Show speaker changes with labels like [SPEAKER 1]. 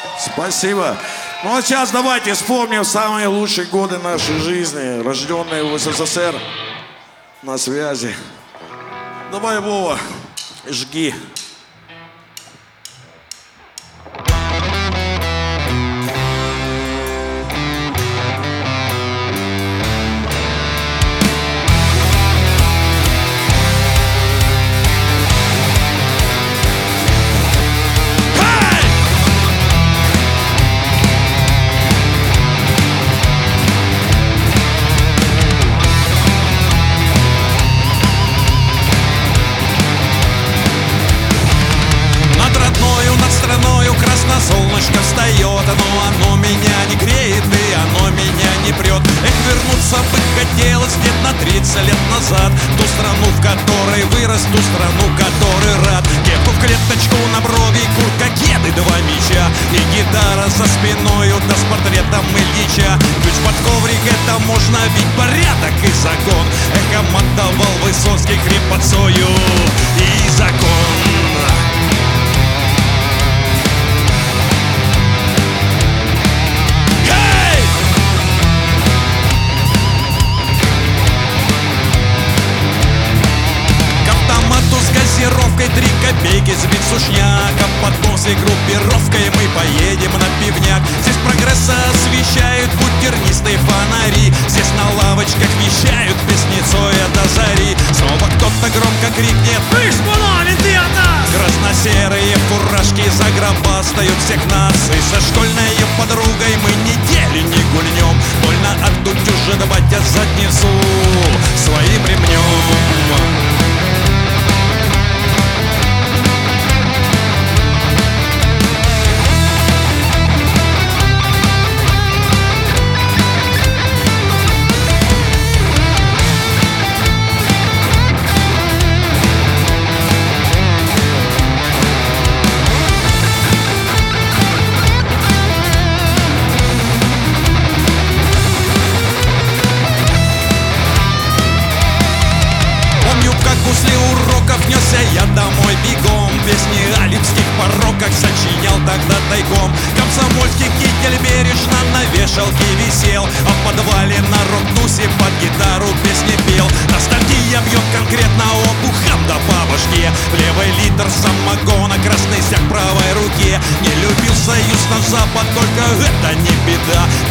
[SPEAKER 1] Спасибо. Ну а сейчас давайте вспомним самые лучшие годы нашей жизни, рожденные в СССР. На связи. Давай, Вова, жги.
[SPEAKER 2] Солнышко встает, но оно меня не греет и оно меня не прет. Эх, вернуться бы хотелось лет на 30 лет назад, в ту страну, в которой вырос, ту страну, которой рад. Кепку в клеточку на брови, куртка, кеды, 2 мяча и гитара за спиною, да с портретом Ильича. Ключ под коврик, это можно бить порядок и закон. Эхо отдавал Высоцкий хрипотцою и закон. Газировкой 3 копейки сбит сушняк, а потом всей группировкой мы поедем на пивняк. Здесь прогресса освещают путь тернистые фонари, здесь на лавочках вещают песницой до зари. Снова кто-то громко крикнет: «Слышь, Булавин, ты от нас!» Красно-серые фуражки загробастают всех нас, и со школьной подругой мы недели не гульнем. Больно оттутюживать задницу своим ремнем. После уроков несся я домой бегом, песни о липских пороках сочинял тогда тайком. Комсомольский китель бережно на вешалке висел, а в подвале на рок-тусе под гитару песни пел. Ностальгия бьет конкретно обухом да по башке. В левой литр самогона, красный стяг в правой руке. Не любил союз на запад, только это не беда.